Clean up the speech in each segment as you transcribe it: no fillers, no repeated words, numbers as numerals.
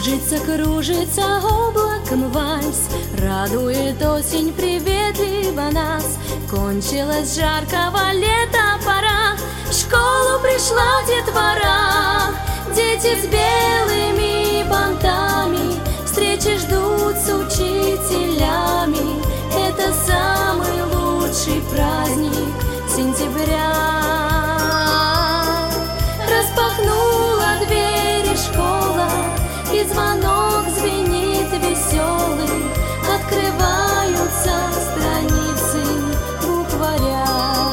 Кружится, кружится облаком вальс, радует осень приветливо нас. Кончилась жаркого лета пора, в школу пришла детвора. Дети с белыми бантами встречи ждут с учителями. Это самый лучший праздник сентября. Распахнула двери школа, и звонок звенит веселый. Открываются страницы букваря.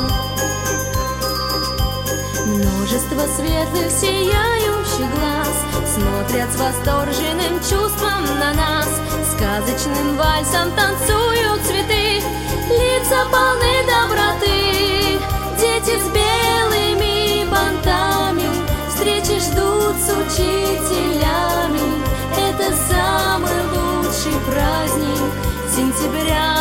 Множество светлых сияющих глаз смотрят с восторженным чувством на нас. Сказочным вальсом танцуют цветы, лица полны доброты. Дети с белыми бантами встречи ждут с учителями. Это самый лучший праздник сентября.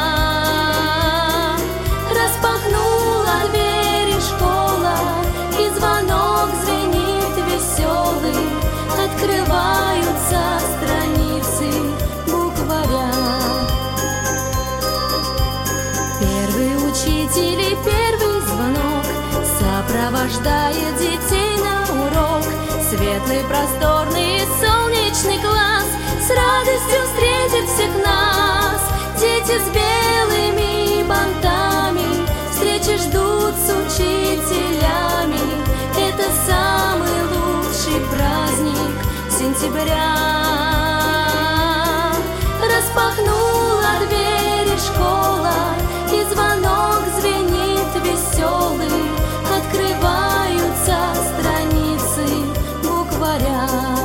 Распахнула двери школа, и звонок звенит веселый. Открываются страницы букваря. Первый учитель и первый звонок сопровождает детей на урок. Светлый, просторный и солнечный класс с радостью встретит всех нас. Дети с белыми бантами встречи ждут с учителями. Это самый лучший праздник сентября. Распахнула двери школа, и звонок звенит веселый. Открываются страницы букваря.